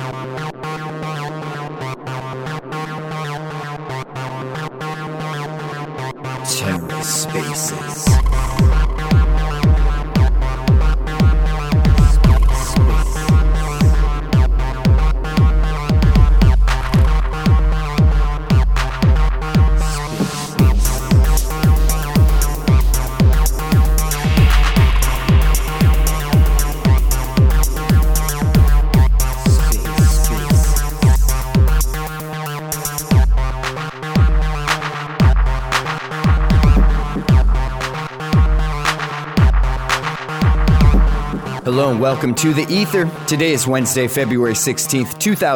TerraSpaces. Hello and welcome to The Ether. Today is Wednesday, February 16th,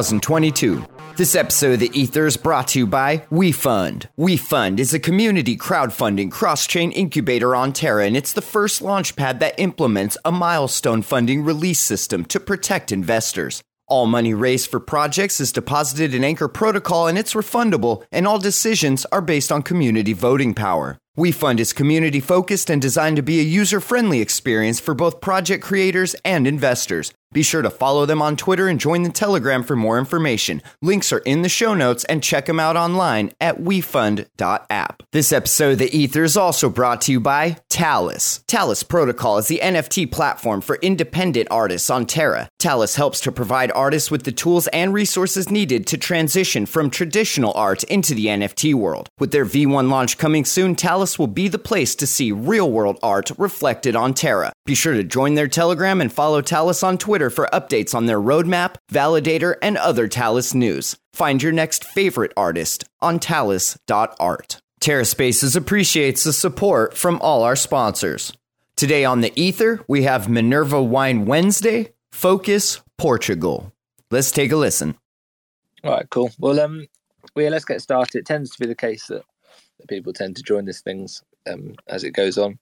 2022. This episode of The Ether is brought to you by WeFund. WeFund is a community crowdfunding cross-chain incubator on Terra, and it's the first launchpad that implements a milestone funding release system to protect investors. All money raised for projects is deposited in Anchor Protocol, and it's refundable, and all decisions are based on community voting power. WeFund is community-focused and designed to be a user-friendly experience for both project creators and investors. Be sure to follow them on Twitter and join the Telegram for more information. Links are in the show notes, and check them out online at wefund.app. This episode of The Ether is also brought to you by Talis. Talis Protocol is the NFT platform for independent artists on Terra. Talis helps to provide artists with the tools and resources needed to transition from traditional art into the NFT world. With their V1 launch coming soon, Talis will be the place to see real-world art reflected on Terra. Be sure to join their Telegram and follow Talis on Twitter for updates on their roadmap, validator, and other Talis news. Find your next favorite artist on talis.art. TerraSpaces appreciates the support from all our sponsors. Today on The Ether, we have Minerva Wine Wednesday, Focus, Portugal. Let's take a listen. All right, cool. Well, let's get started. It tends to be the case that people tend to join these things as it goes on,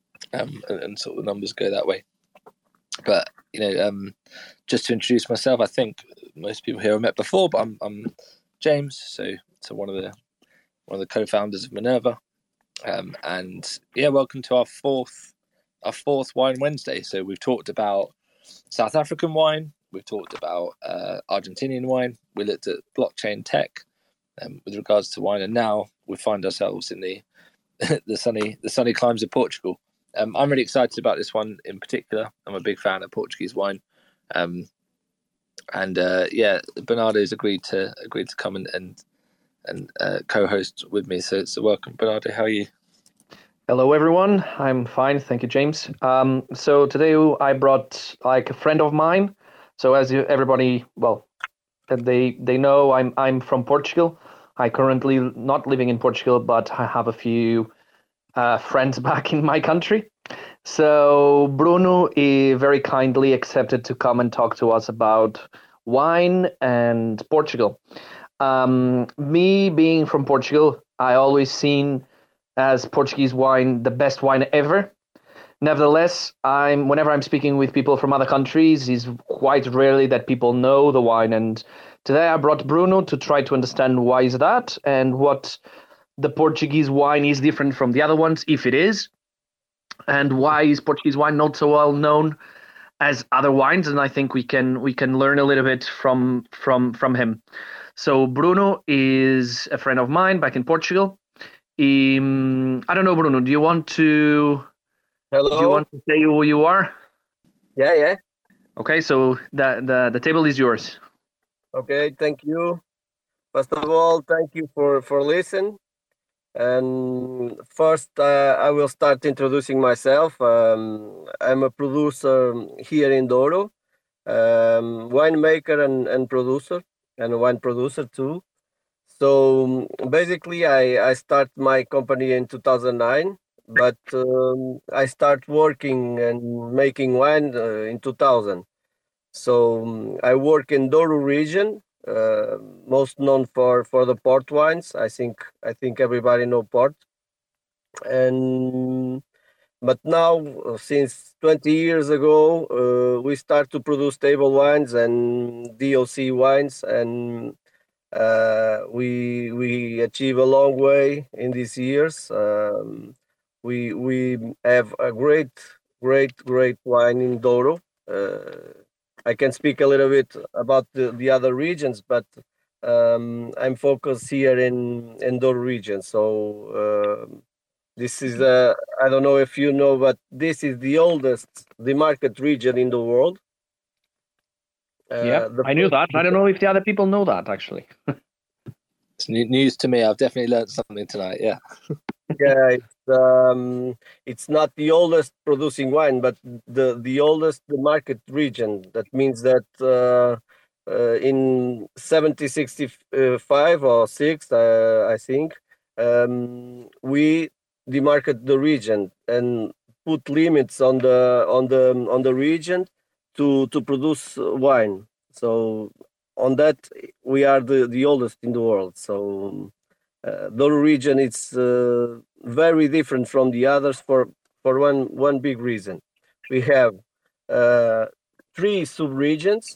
and sort of the numbers go that way. But just to introduce myself, I think most people here I've met before, but I'm James, so one of the co-founders of Minerva, and yeah, welcome to our fourth Wine Wednesday. So we've talked about South African wine, we've talked about Argentinian wine, we looked at blockchain tech with regards to wine, and now we find ourselves in the sunny climes of Portugal. I'm really excited about this one in particular. I'm a big fan of Portuguese wine, and Bernardo's agreed to come and co-host with me. So welcome, Bernardo. How are you? Hello, everyone. I'm fine, thank you, James. So today I brought a friend of mine. So as everybody, they know, I'm from Portugal. I currently not living in Portugal, but I have a few friends back in my country. So Bruno very kindly accepted to come and talk to us about wine and Portugal. Me being from Portugal, I always seen as Portuguese wine the best wine ever. Nevertheless, whenever I'm speaking with people from other countries, it's quite rarely that people know the wine. And today I brought Bruno to try to understand why is that and what the Portuguese wine is different from the other ones, if it is, and why is Portuguese wine not so well known as other wines. And I think we can learn a little bit from him. So Bruno is a friend of mine back in Portugal. I don't know, Bruno, do you want to... Hello. Do you want to say who you are? Yeah. Okay, so the table is yours. Okay, thank you. First of all, thank you for listening. And first, I will start introducing myself. I'm a producer here in Douro, winemaker and producer, and a wine producer too. So basically, I start my company in 2009. But I start working and making wine in 2000. So I work in Douro region, most known for the port wines. I think everybody know port. But now, since 20 years ago, we start to produce table wines and DOC wines, and we achieve a long way in these years. We have a great wine in Douro. I can speak a little bit about the other regions, but I'm focused here in Douro region. So this is I don't know if you know, but this is the oldest demarcated region in the world. Yeah, I knew that. I don't know if the other people know that actually. It's news to me. I've definitely learned something tonight. Yeah. Yeah, it's not the oldest producing wine, but the oldest market region. That means that in 1765 or 6, I think, we demarcated the region and put limits on the region to produce wine. So on that, we are the oldest in the world. So the region is very different from the others for one big reason. We have 3 sub-regions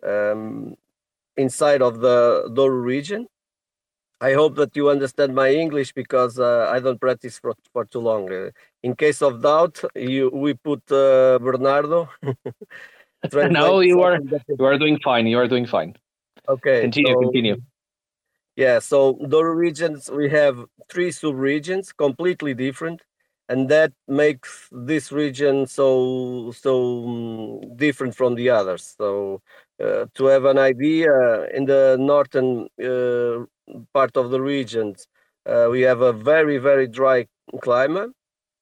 inside of the Douro region. I hope that you understand my English because I don't practice for too long. In case of doubt, we put Bernardo. No, you are doing fine. You are doing fine. Okay. Continue. Yeah, so the regions, we have 3 sub-regions, completely different, and that makes this region so different from the others. So to have an idea, in the northern part of the regions, we have a very, very dry climate.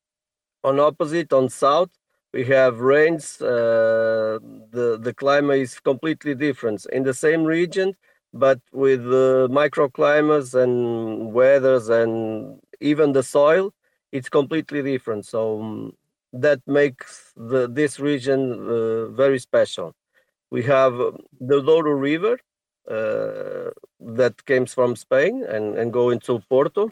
On south, we have rains. The climate is completely different. In the same region, but with microclimates and weathers and even the soil, it's completely different. So that makes this region very special. We have the Douro River that comes from Spain and go into Porto.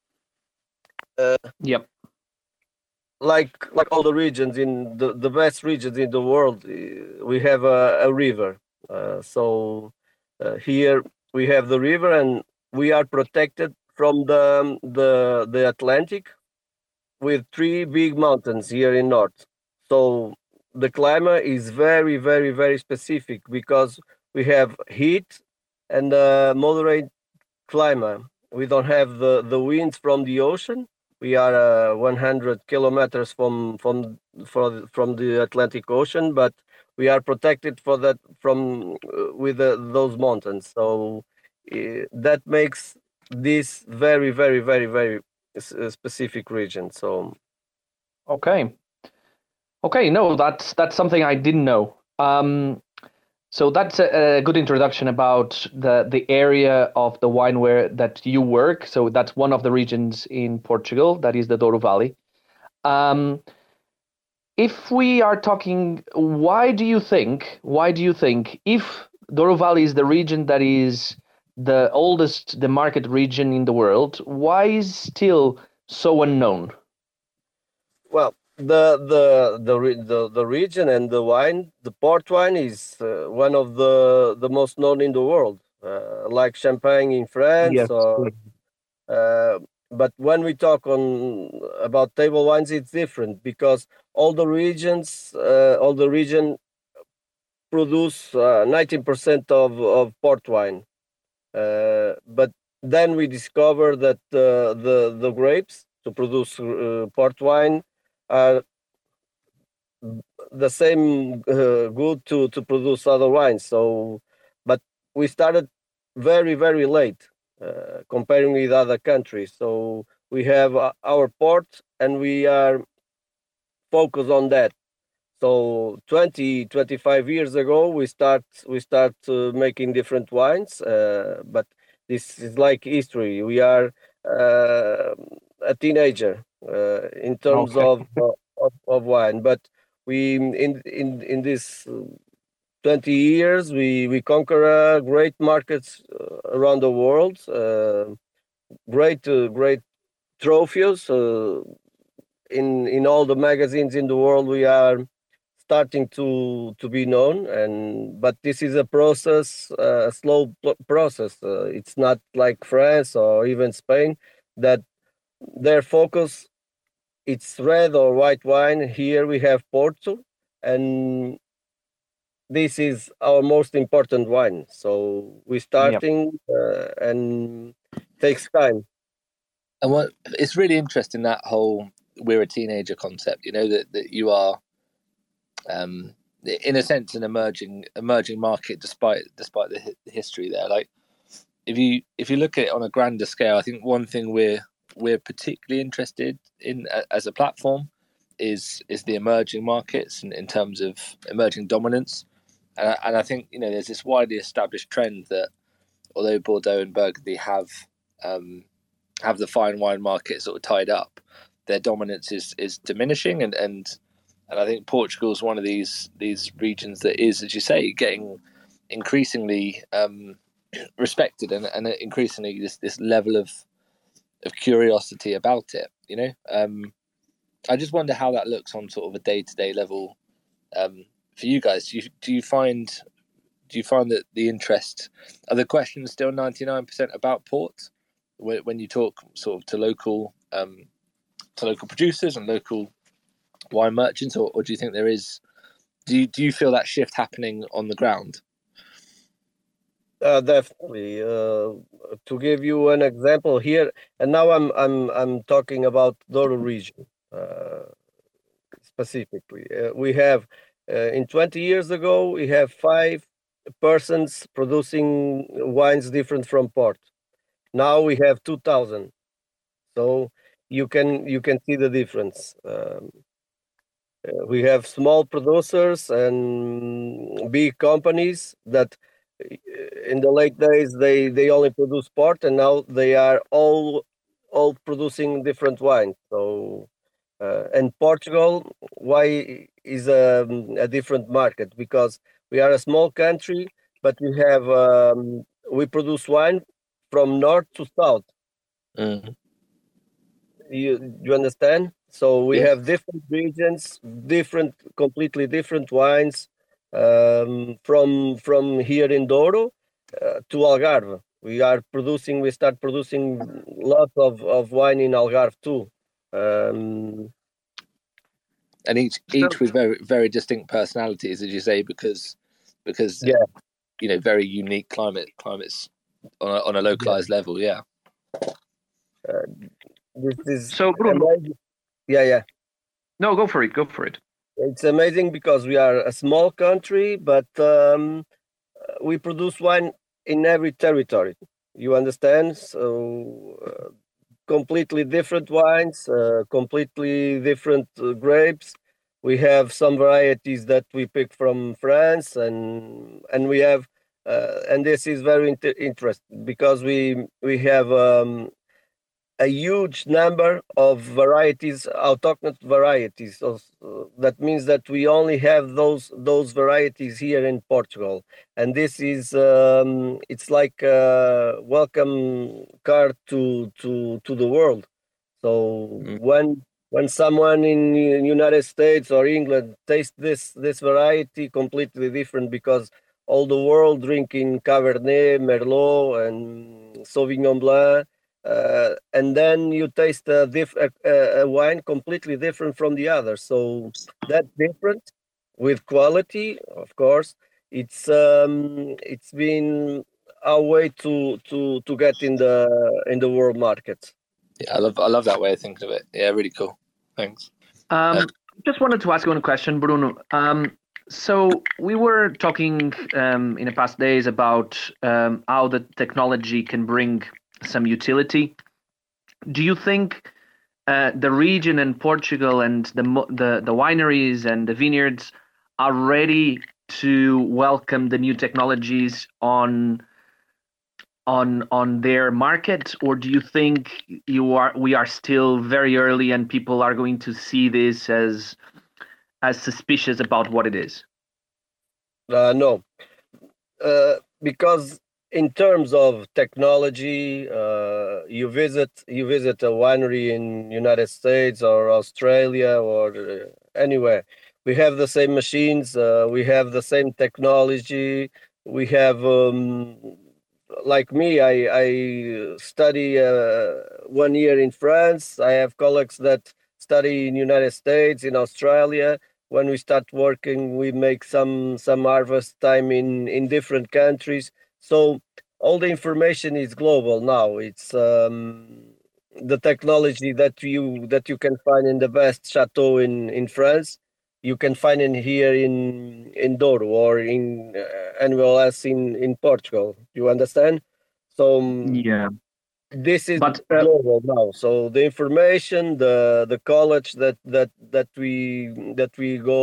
Yep. Like all the regions in the best regions in the world, we have a river. So here we have the river, and we are protected from the Atlantic with 3 big mountains here in north. So the climate is very, very, very specific because we have heat and moderate climate. We don't have the winds from the ocean. We are 100 kilometers from the Atlantic Ocean, but we are protected from with those mountains. So that makes this very, very, very, very specific region. So okay, no, that's something I didn't know. So that's a good introduction about the area of the wine where that you work. So that's one of the regions in Portugal, that is the Douro Valley. If we are talking, why do you think if Douro Valley is the region that is the oldest, the market region in the world, why is still so unknown? Well, the region and the wine, the port wine is one of the most known in the world, like Champagne in France. Yes. But when we talk about table wines, it's different because all the region produce 19% of port wine. But then we discover that the grapes to produce port wine are the same good to produce other wines. So, but we started very, very late comparing with other countries. So we have our port and we are focused on that. So 25 years ago, we start making different wines, but this is like history. We are a teenager in terms of wine, but we in this 20 years we conquer great markets around the world, great trophies in all the magazines in the world. We are starting to be known, but this is a process, a slow process. It's not like France or even Spain that their focus it's red or white wine. Here we have Porto, and this is our most important wine. So we're starting, and takes time. And what it's really interesting, that whole "we're a teenager" concept. You know, that you are, in a sense, an emerging market, despite the history there. Like, if you look at it on a grander scale, I think one thing we're particularly interested in as a platform is the emerging markets, in terms of emerging dominance. And I think, you know, there's this widely established trend that although Bordeaux and Burgundy have the fine wine market sort of tied up, their dominance is diminishing, and I think Portugal is one of these regions that is, as you say, getting increasingly respected, and increasingly this level of curiosity about it. You know, I just wonder how that looks on sort of a day-to-day level for you guys. Do you find that the interest, are the questions still 99% about port when you talk sort of to local producers and local wine merchants, or do you think there is? Do you feel that shift happening on the ground? Definitely. To give you an example here, and now I'm talking about Douro region specifically. We have in 20 years ago we have 5 persons producing wines different from port. Now we have 2,000. So you can see the difference. We have small producers and big companies that in the late days they only produce port, and now they are all producing different wines. So and Portugal, why is a different market? Because we are a small country, but we have we produce wine from north to south. Mm. You understand? So we have different regions, completely different wines, from here in Douro to Algarve. We start producing lots of wine in Algarve too. And each with very, very distinct personalities, as you say, because you know, very unique climates on a localized level. Yeah. This is so Bruno. Amazing. Yeah. No, go for it. It's amazing because we are a small country, but we produce wine in every territory. You understand? So completely different wines, completely different grapes. We have some varieties that we pick from France, and we have, and this is very interesting because we have a huge number of varieties, autochthonous varieties. That means that we only have those varieties here in Portugal, and this is it's like a welcome card to the world. So when someone in the United States or England tastes this variety, completely different, because all the world drinking Cabernet, Merlot, and Sauvignon Blanc. And then you taste a wine completely different from the other. So that different with quality, of course, it's been our way to get in the world market. Yeah, I love that way of thinking of it. Yeah, really cool. Thanks. Just wanted to ask you one question, Bruno. So we were talking in the past days about how the technology can bring some utility. Do you think the region in Portugal and the wineries and the vineyards are ready to welcome the new technologies on their market, or do you think we are still very early and people are going to see this as suspicious about what it is? No, because in terms of technology, you visit a winery in United States or Australia or anywhere. We have the same machines. We have the same technology. We have, like me, I study 1 year in France. I have colleagues that study in United States, in Australia. when we start working, we make some harvest time in different countries. So all the information is global now. It's the technology that you can find in the best chateau in France, you can find in here in Douro or in anywhere else in Portugal. You understand? So Yeah, this is but global now. So the information, the college that we go,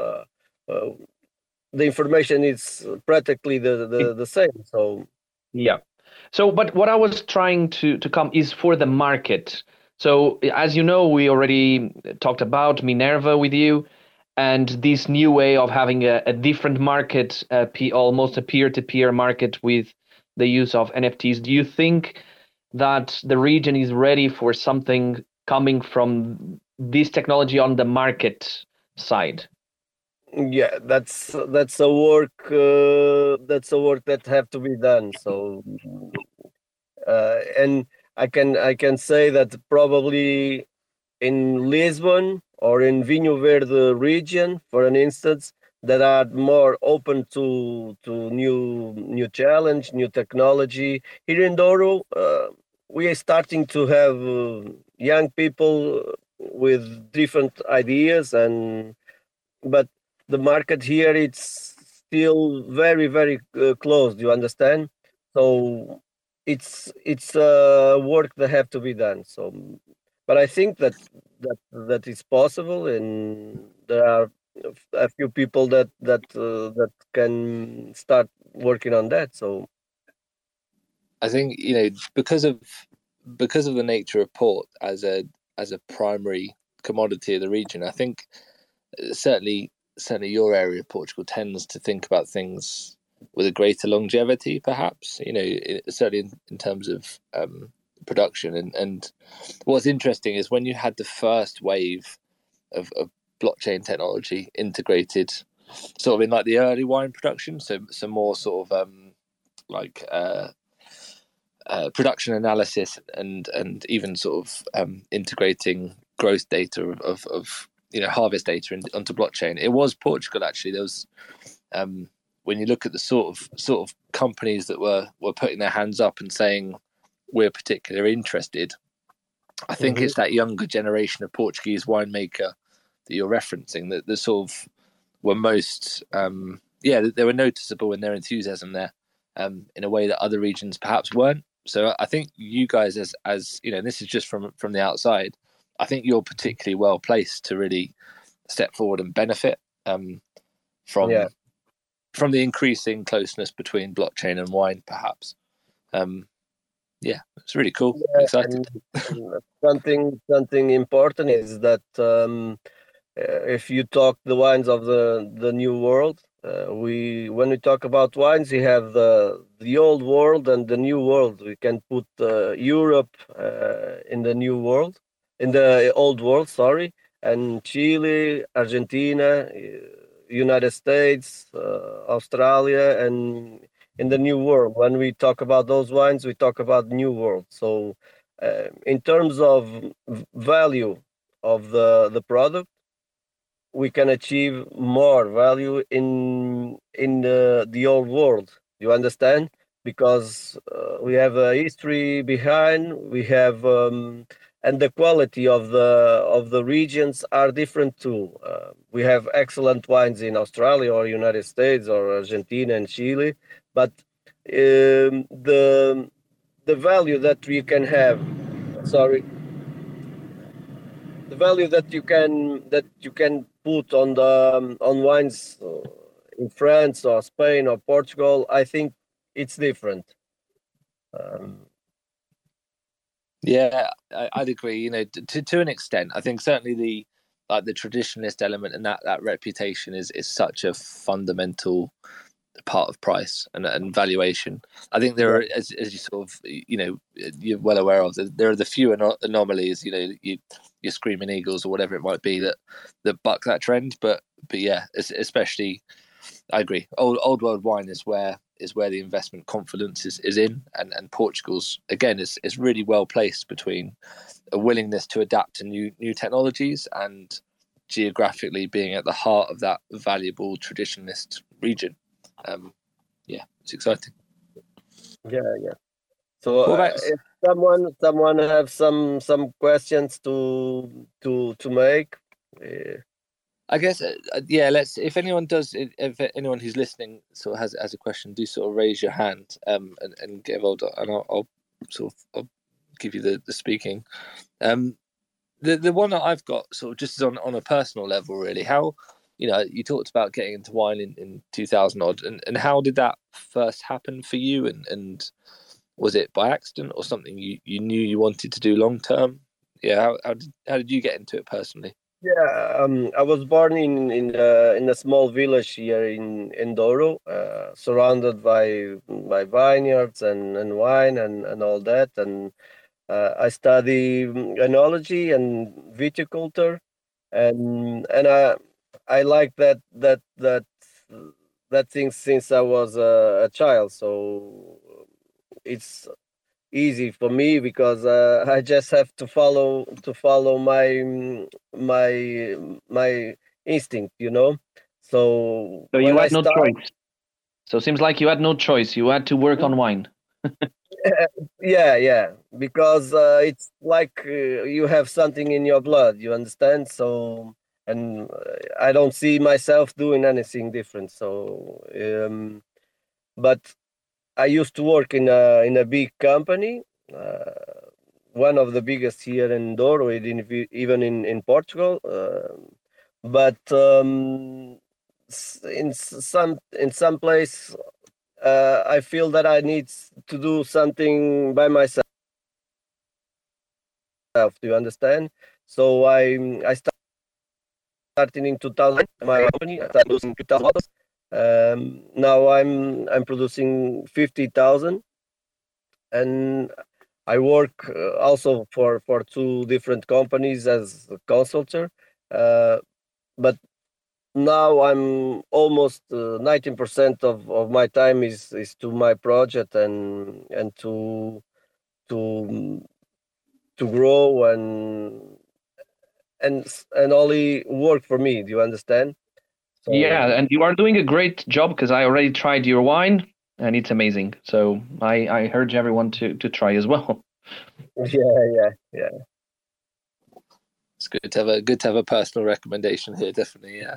the information is practically the same. So yeah. So, but what I was trying to come is for the market. So, as you know, we already talked about Minerva with you, and this new way of having a different market, almost a peer-to-peer market with the use of NFTs. Do you think that the region is ready for something coming from this technology on the market side? yeah, that's a work that have to be done. So and I can say that probably in Lisbon or in Vinho Verde region, for an instance, that are more open to new challenge, new technology. Here in Douro, we are starting to have young people with different ideas, but the market here it's still very very closed. You understand? So it's work that have to be done. So, but I think that is possible, and there are a few people that can start working on that. So I think because of the nature of port as a primary commodity of the region, I think certainly your area of Portugal tends to think about things with a greater longevity, perhaps. Certainly in terms of production. And what's interesting is when you had the first wave of blockchain technology integrated, sort of in like the early wine production, so some more sort of production analysis and even sort of integrating growth data of harvest data onto blockchain. It was Portugal actually. There was when you look at the sort of companies that were putting their hands up and saying we're particularly interested, I think it's that younger generation of Portuguese winemaker that you're referencing that the sort of were most they were noticeable in their enthusiasm there in a way that other regions perhaps weren't. So I think you guys as and this is just from the outside, I think you're particularly well placed to really step forward and benefit from the increasing closeness between blockchain and wine, perhaps. It's really cool. I'm excited. Something important is that if you talk the wines of the new world, when we talk about wines, we have the old world and the new world. We can put Europe in the new world, in the old world, sorry, and Chile, Argentina, United States, Australia, and in the new world. When we talk about those wines, we talk about new world. So in terms of value of the product, we can achieve more value in the old world. You understand? Because we have a history behind. We have and the quality of the regions are different too. We have excellent wines in Australia or United States or Argentina and Chile, but the value that we can have, the value that you can put on wines in France or Spain or Portugal, I think it's different. I'd agree. To an extent, I think certainly the traditionalist element and that reputation is such a fundamental part of price and valuation. I think there are, as you sort of you're well aware of, there are the few anomalies. Your Screaming Eagles or whatever it might be that buck that trend. But yeah, especially I agree. Old world wine is where the investment confidence is in, and Portugal's again is really well placed between a willingness to adapt to new technologies and geographically being at the heart of that valuable traditionalist region. It's exciting. Yeah. So if someone have some questions to make. I guess let's. If anyone who's listening sort of has a question, do sort of raise your hand and get involved, and I'll give you the speaking. The one that I've got sort of just on a personal level, really. How, you talked about getting into wine in 2000 odd, and how did that first happen for you? And was it by accident or something you knew you wanted to do long term? Yeah, how did you get into it personally? Yeah, I was born in a small village here in Douro, surrounded by vineyards and wine and all that. And I study enology and viticulture, and I like that thing since I was a child. So it's easy for me because I just have to follow my instinct, So So you had no choice. So it seems like you had no choice. You had to work on wine. Yeah, because it's like you have something in your blood, you understand? So, and I don't see myself doing anything different. So, but I used to work in a big company, one of the biggest here in Douro, even in Portugal. But in some place, I feel that I need to do something by myself. Do you understand? So I started in 2000. My company I started producing 2,000 bottles. Now I'm producing 50,000, and I work also for two different companies as a consultant. But now I'm almost 19% of my time is to my project and to grow and only work for me. Do you understand? So, yeah, and you are doing a great job because I already tried your wine and it's amazing. So I urge everyone to try as well. Yeah. It's good to have a personal recommendation here, definitely. Yeah.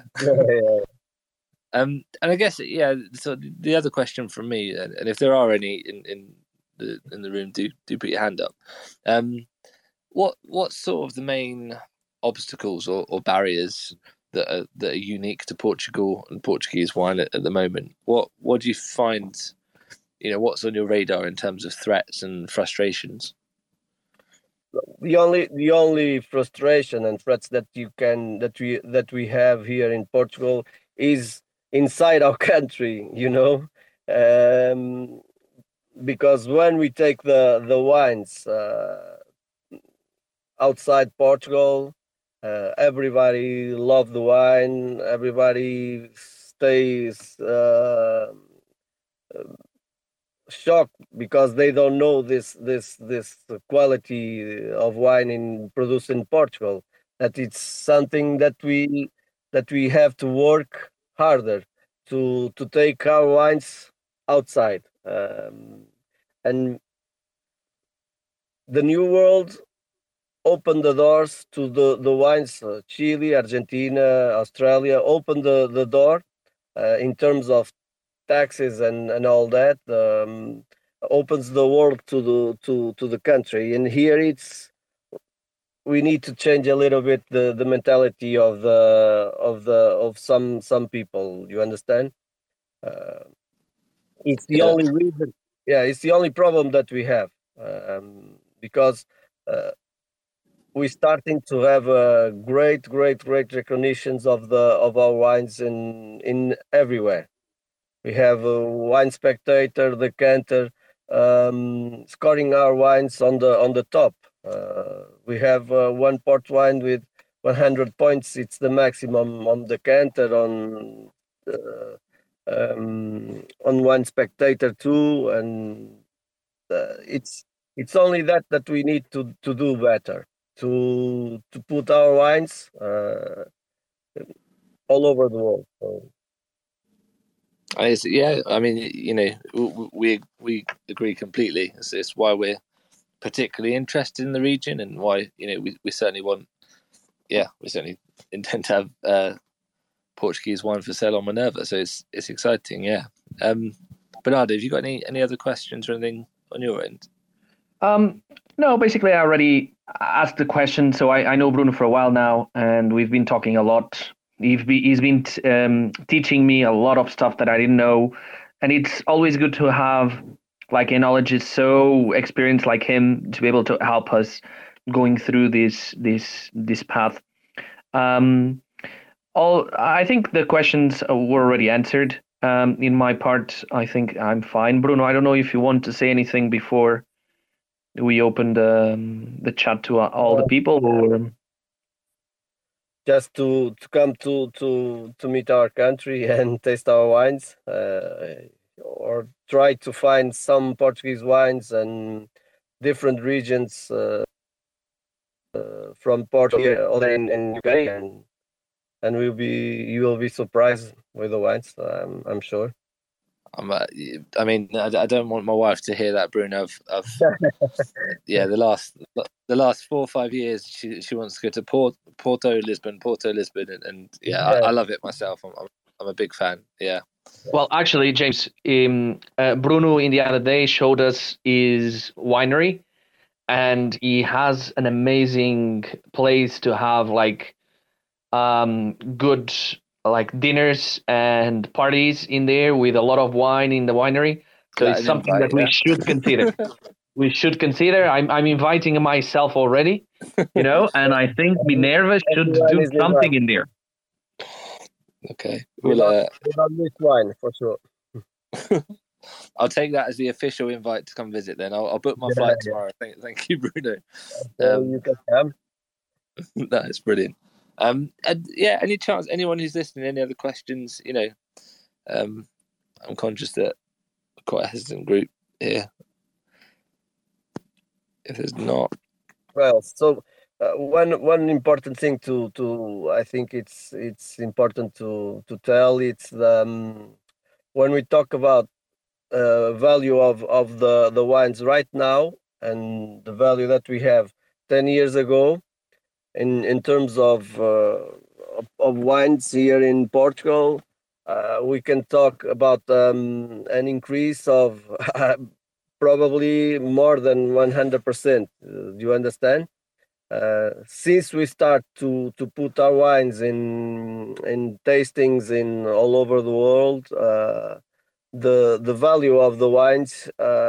And I guess so the other question from me, and if there are any in the room, do put your hand up. What's sort of the main obstacles or barriers that are unique to Portugal and Portuguese wine at the moment? What do you find? What's on your radar in terms of threats and frustrations? The only frustration and threats that we have here in Portugal is inside our country, because when we take the wines outside Portugal, everybody love the wine. Everybody stays shocked because they don't know this quality of wine produced in Portugal. That it's something that we have to work harder to take our wines outside, and the new world opened the doors to the wines. Chile, Argentina, Australia opened the door in terms of taxes and all that. Opens the world to the country, and here we need to change a little bit the mentality of some people. You understand? It's the only reason. Yeah, it's the only problem that we have, because we're starting to have great recognitions of our wines in everywhere. We have a Wine Spectator, Decanter, scoring our wines on the top. We have one port wine with 100 points. It's the maximum on Decanter, on Wine Spectator too, and it's only that we need to do better to put our wines all over the world. So. Yeah, I mean, we agree completely. It's why we're particularly interested in the region, and why we certainly want. Yeah, we certainly intend to have Portuguese wine for sale on Minerva. So it's exciting. Yeah. Bernardo, have you got any other questions or anything on your end? No, basically I already asked the question. So I know Bruno for a while now, and we've been talking a lot. He's been teaching me a lot of stuff that I didn't know, and it's always good to have like a knowledge so experienced like him to be able to help us going through this path. I think the questions were already answered. In my part, I think I'm fine. Bruno, I don't know if you want to say anything before we open the chat to all the people, or just to come to meet our country and taste our wines, or try to find some Portuguese wines and different regions from Portugal or in UK, and you will be surprised with the wines. I'm sure. I mean, I don't want my wife to hear that, Bruno. Yeah, the last 4 or 5 years, she wants to go to Porto Lisbon, and yeah, I love it myself. I'm a big fan. Yeah. Well, actually, James, Bruno in the other day showed us his winery, and he has an amazing place to have like good like dinners and parties in there with a lot of wine in the winery. So it's something that we should consider. We should consider. I'm inviting myself already, and I think Minerva should do something in there. Okay. Well, this wine for sure. I'll take that as the official invite to come visit. Then I'll book my flight tomorrow. Thank you, Bruno. You can come. That's brilliant. And yeah, any chance anyone who's listening, any other questions? I'm conscious that we're quite a hesitant group here. If there's not, well, so one important thing to I think it's important to tell, it's when we talk about value of the wines right now and the value that we have 10 years ago in terms of wines here in Portugal, we can talk about an increase of probably more than 100%. Do you understand? Since we start to put our wines in tastings in all over the world, the value of the wines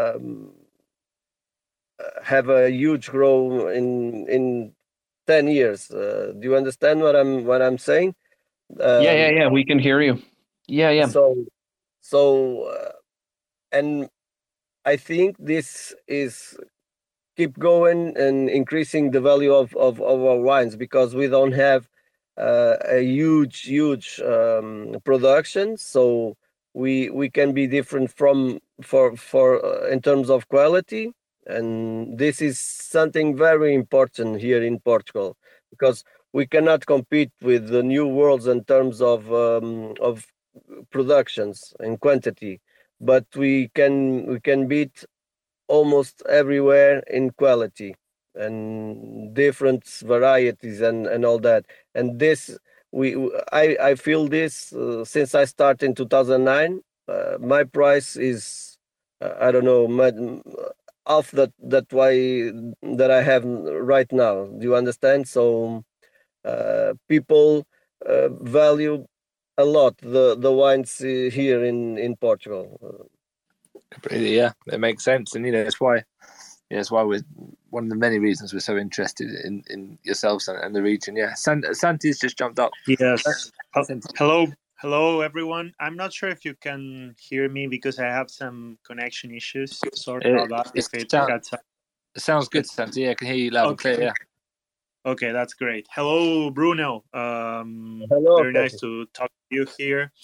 have a huge growth in 10 years. Do you understand what I'm saying? Yeah. We can hear you. Yeah. So, and I think this is keep going and increasing the value of our wines, because we don't have a huge production, so we can be different for in terms of quality, and this is something very important here in Portugal, because we cannot compete with the new worlds in terms of productions and quantity, but we can beat almost everywhere in quality and different varieties and all that. And this I feel this since I started in 2009. My price is I don't know, half that I have right now. Do you understand? So people value a lot the wines here in Portugal. Completely, yeah, it makes sense, and it's why we're one of the many reasons we're so interested in yourselves and the region. Yeah, Santi's just jumped up. Yes. Hello, everyone. I'm not sure if you can hear me because I have some connection issues. Sorry about that. If it cuts out. It sounds good, Santi. Yeah, I can hear you loud and clear. Yeah. Okay, that's great. Hello, Bruno. Hello. Very nice to talk to you here.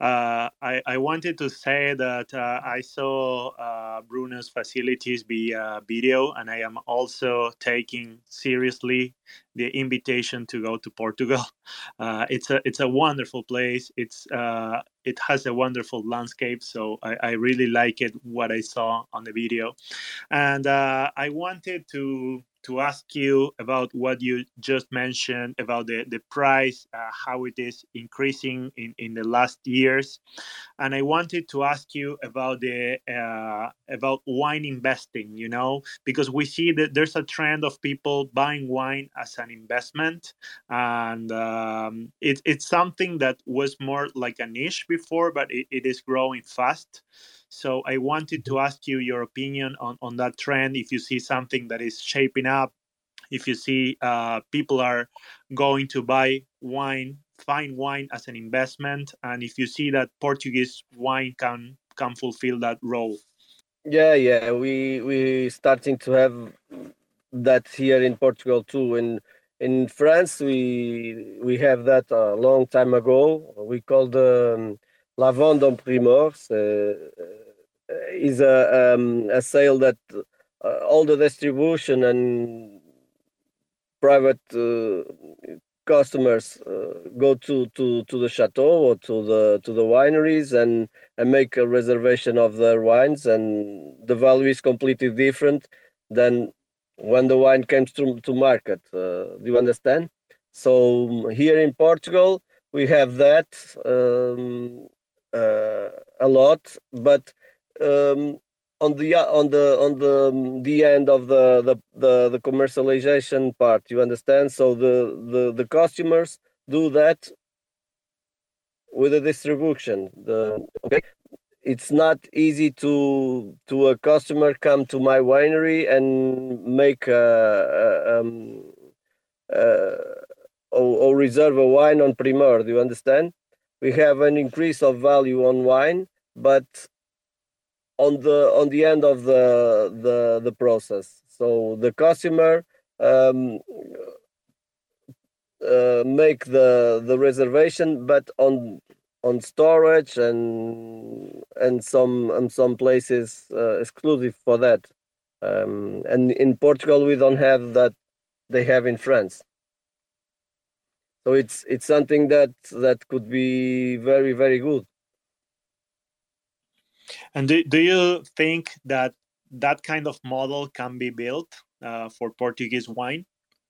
I wanted to say that I saw Bruno's facilities via video, and I am also taking seriously the invitation to go to Portugal. It's a wonderful place. It has a wonderful landscape, so I really like it what I saw on the video, and I wanted to ask you about what you just mentioned about the price, how it is increasing in the last years. And I wanted to ask you about the about wine investing, because we see that there's a trend of people buying wine as an investment. And it's something that was more like a niche before, but it is growing fast. So I wanted to ask you your opinion on that trend, if you see something that is shaping up, if you see people are going to buy wine, fine wine as an investment, and if you see that Portuguese wine can fulfill that role. Yeah. We starting to have that here in Portugal too. In France, we have that a long time ago. We call the La Vente en Primeur. Is a sale that all the distribution and private customers go to the chateau or to the wineries and make a reservation of their wines, and the value is completely different than when the wine comes to market. Do you understand? So here in Portugal we have that a lot, but on the end of the commercialization part, you understand? So the customers do that with the distribution. Okay, it's not easy to a customer come to my winery and make or reserve a wine on Primeur. Do you understand? We have an increase of value on wine, but on the end of the process. So the customer make the reservation, but on storage and some places exclusive for that. And in Portugal we don't have that they have in France. So it's something that could be very, very good. And do you think that kind of model can be built for Portuguese wine?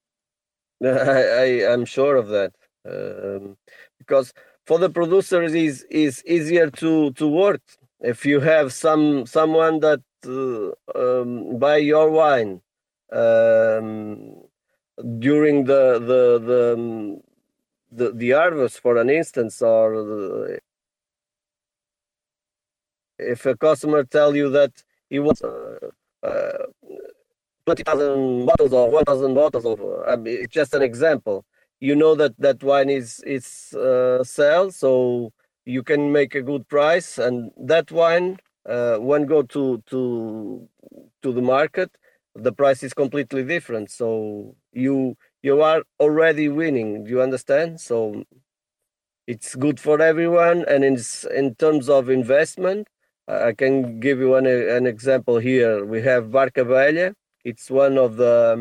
I am sure of that, because for the producers is easier to work. If you have someone that buy your wine during the harvest, for an instance, or if a customer tell you that he wants 20,000 bottles or 1,000 bottles of, it's just an example. You know that wine is sell, so you can make a good price, and that wine when go to the market, the price is completely different. So you are already winning. Do you understand? So it's good for everyone, and in terms of investment, I can give you an example here. We have Barca Velha. It's one of the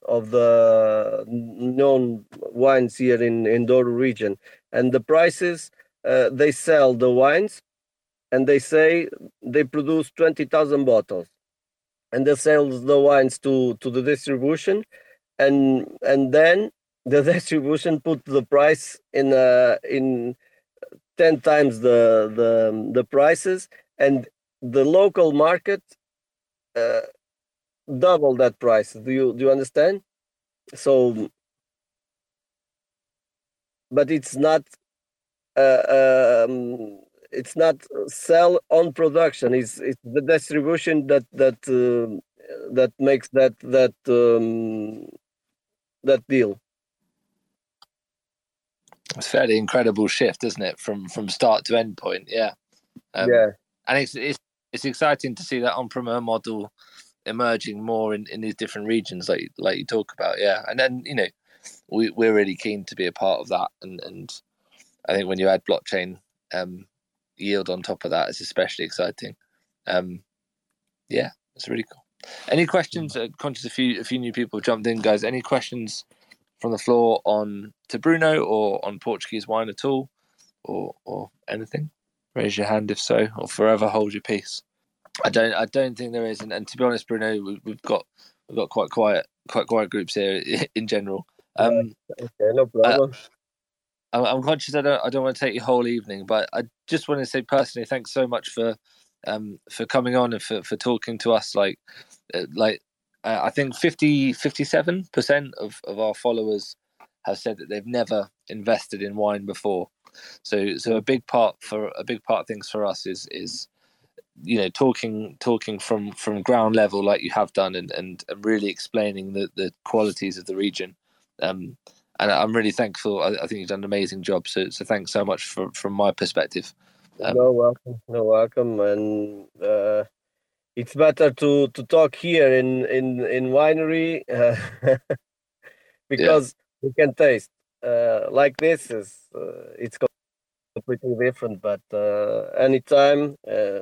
known wines here in Douro region, and the prices they sell the wines, and they say they produce 20,000 bottles, and they sell the wines to the distribution, and then the distribution put the price in 10 times the prices, and the local market double that price. Do you understand? So, but it's not sell on production. It's the distribution that makes that deal. It's a fairly incredible shift, isn't it, from start to end point? Yeah. Yeah. And it's exciting to see that en primeur model emerging more in these different regions, like you talk about. Yeah. And then we're really keen to be a part of that, and I think when you add blockchain yield on top of that is especially exciting. Yeah, it's really cool. Any questions? Conscious a few new people jumped in, guys. Any questions from the floor to Bruno or on Portuguese wine at all, or anything? Raise your hand if so, or forever hold your peace. I don't think there is, and to be honest, Bruno, we've got quite quiet groups here in general. Okay, no problem. I'm conscious I don't want to take your whole evening, but I just want to say personally, thanks so much for coming on and for talking to us. I think 57% of our followers have said that they've never invested in wine before. So a big part of things for us is talking from ground level like you have done and really explaining the qualities of the region. And I'm really thankful. I think you've done an amazing job. So thanks so much from my perspective. No welcome. And it's better to talk here in winery because we can taste. Like this it's completely different. But anytime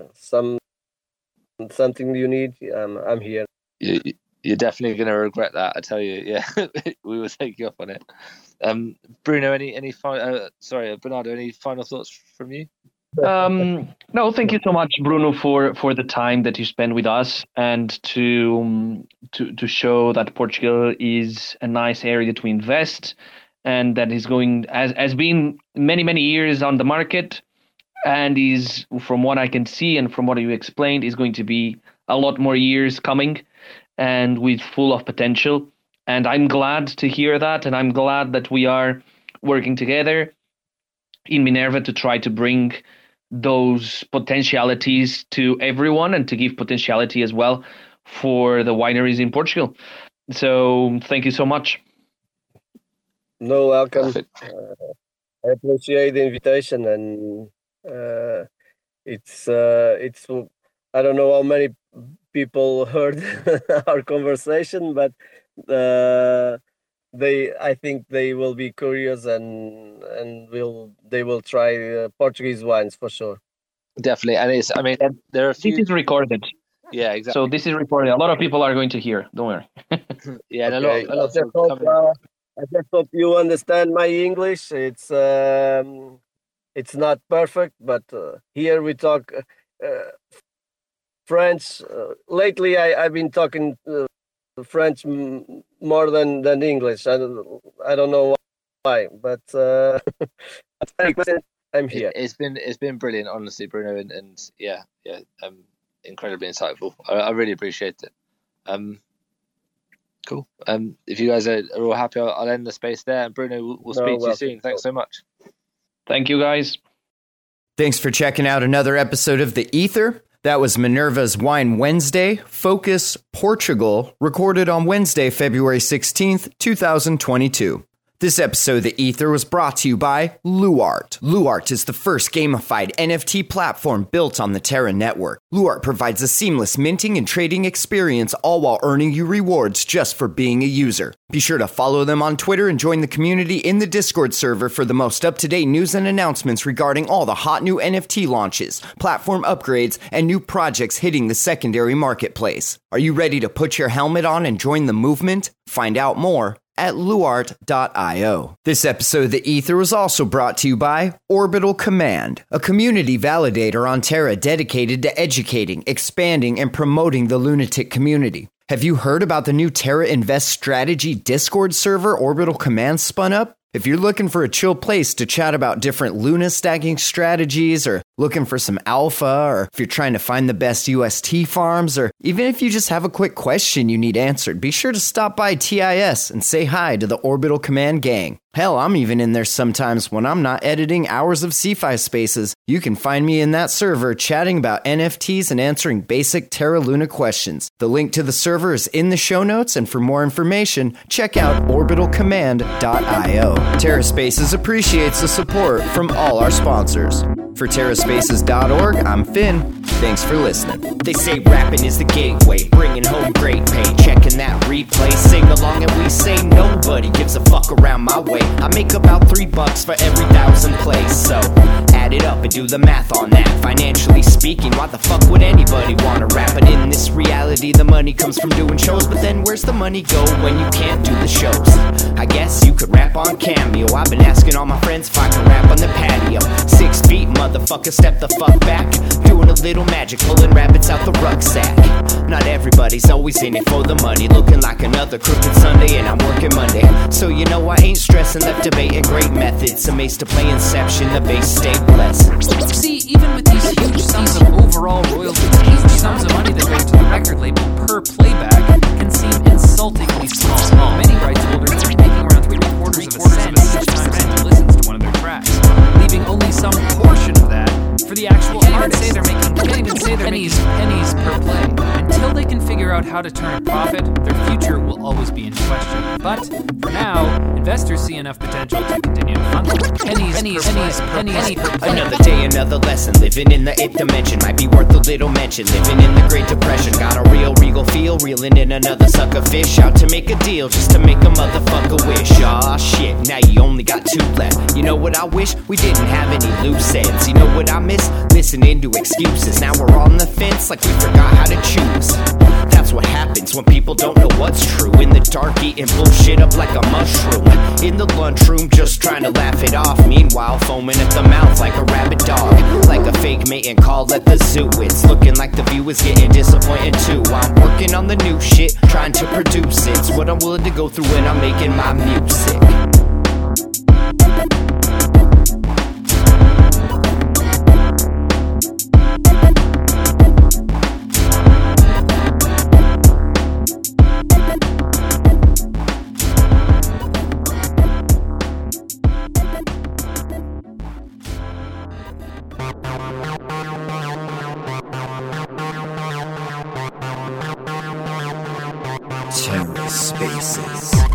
something you need, I'm here. You're definitely going to regret that, I tell you. Yeah, we will take you up on it. Bruno, any final? Bernardo, any final thoughts from you? No, thank you so much, Bruno, for the time that you spend with us and to show that Portugal is a nice area to invest, and that is going has been many years on the market, and is, from what I can see and from what you explained, is going to be a lot more years coming, and with full of potential. And I'm glad to hear that, and I'm glad that we are working together in Minerva to try to bring those potentialities to everyone and to give potentiality as well for the wineries in Portugal. So thank you so much. No, welcome. I appreciate the invitation, and it's I don't know how many people heard our conversation, but I think they will be curious and they will try Portuguese wines for sure. Definitely, and there are a few. This is recorded. Yeah, exactly. So this is recorded. A lot of people are going to hear. Don't worry. Yeah, and okay. a lot of I just hope you understand my English. It's not perfect, but here we talk French. Lately, I've been talking French more than English. I don't know why, but I'm here. It's been brilliant, honestly, Bruno, and yeah, incredibly insightful. I really appreciate it. Cool. If you guys are all happy, I'll end the space there. And Bruno, we'll speak to you soon. Thanks so much. Thank you, guys. Thanks for checking out another episode of The Ether. That was Minerva's Wine Wednesday, Focus, Portugal, recorded on Wednesday, February 16th, 2022. This episode of The Ether was brought to you by Luart. Luart is the first gamified NFT platform built on the Terra network. Luart provides a seamless minting and trading experience, all while earning you rewards just for being a user. Be sure to follow them on Twitter and join the community in the Discord server for the most up-to-date news and announcements regarding all the hot new NFT launches, platform upgrades, and new projects hitting the secondary marketplace. Are you ready to put your helmet on and join the movement? Find out more at luart.io. This episode of The Ether was also brought to you by Orbital Command, a community validator on Terra dedicated to educating, expanding, and promoting the lunatic community. Have you heard about the new Terra Invest Strategy Discord server Orbital Command spun up? If you're looking for a chill place to chat about different Luna stacking strategies, or looking for some alpha, or if you're trying to find the best UST farms, or even if you just have a quick question you need answered, be sure to stop by TIS and say hi to the Orbital Command gang. Hell, I'm even in there sometimes when I'm not editing hours of CFI spaces. You can find me in that server chatting about NFTs and answering basic Terra Luna questions. The link to the server is in the show notes, and for more information, check out orbitalcommand.io. Terra Spaces appreciates the support from all our sponsors. For TerraSpaces.org, I'm Finn. Thanks for listening. They say rapping is the gateway, bringing home great pay. Checking that replay, sing along and we say nobody gives a fuck around my way. I make about $3 for every 1,000 plays, so add it up and do the math on that. Financially speaking, why the fuck would anybody wanna rap? But in this reality, the money comes from doing shows. But then where's the money go when you can't do the shows? I guess you could rap on Cameo. I've been asking all my friends if I can rap on the patio. 6 feet, motherfucker, step the fuck back. Doing a little magic, pulling rabbits out the rucksack. Not everybody's always in it for the money. Looking like another crooked Sunday and I'm working Monday. So you know I ain't stressing, left debating great methods. Amazed to play Inception, the bass stay blessed. See, even with these huge sums of overall royalties, huge sums of money that goes to the record label per playback can seem insultingly small. Many rights holders are making around 3/4 of a cent each time someone listens to one of their tracks, leaving only some portion of that for the actual artist. Can't even say they're making pennies per play. Until they can figure out how to turn a profit, their future will always be in question. But for now, investors see enough potential to continue to fund them. Pennies per play. Another day, another lesson. Living in the 8th dimension might be worth a little mention. Living in the Great Depression, got a real regal feel. Reeling in another sucker fish, out to make a deal just to make a motherfucker wish. Aw shit, now you only got 2 left. You know what I wish? We didn't have any loose ends. You know what I miss? Listening to excuses. Now we're on the fence like we forgot how to choose. That's what happens when people don't know what's true. In the dark, eating bullshit up like a mushroom. In the lunchroom, just trying to laugh it off. Meanwhile, foaming at the mouth like a rabid dog. Like a fake mating call at the zoo. It's looking like the view is getting disappointed too. I'm working on the new shit, trying to produce it. It's what I'm willing to go through when I'm making my music. TerraSpaces.